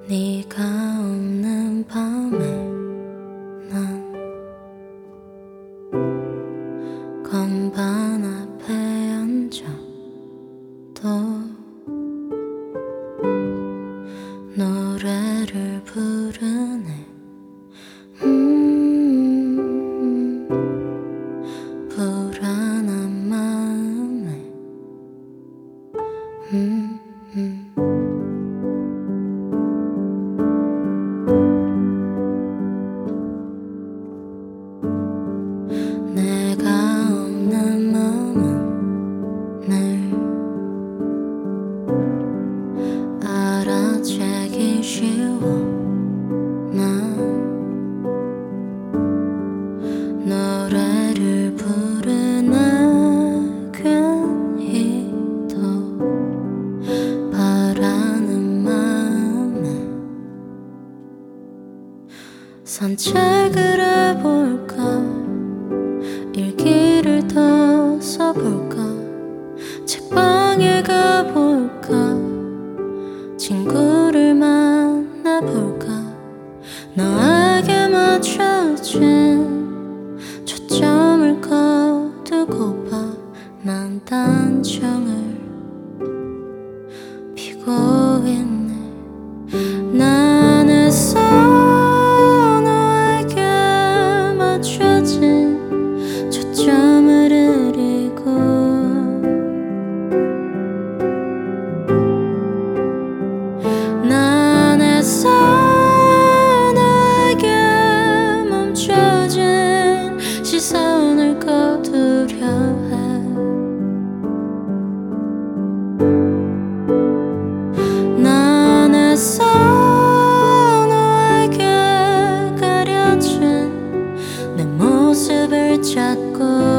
네가 없는 밤에 난 건반 앞에 앉아 또 노래를 부르네. 불안한 마음에 내가 없는 마음은 늘 알아채기 쉬워. 난 노래를 부르네. 괜히 더 바라는 마음에 산책을 해볼까, 일기를 더 써볼까, 책방에 가볼까, 친구를 만나볼까. 너에게 맞춰진 초점을 거두고 봐. 난 단청을 피고 있네. 난 애써 너에게 맞춰진 초점을 흐리고 난 애써 너에게 멈춰진 시선을 거두려 해. 난 애써 너에게 가려진 내 모습을 찾고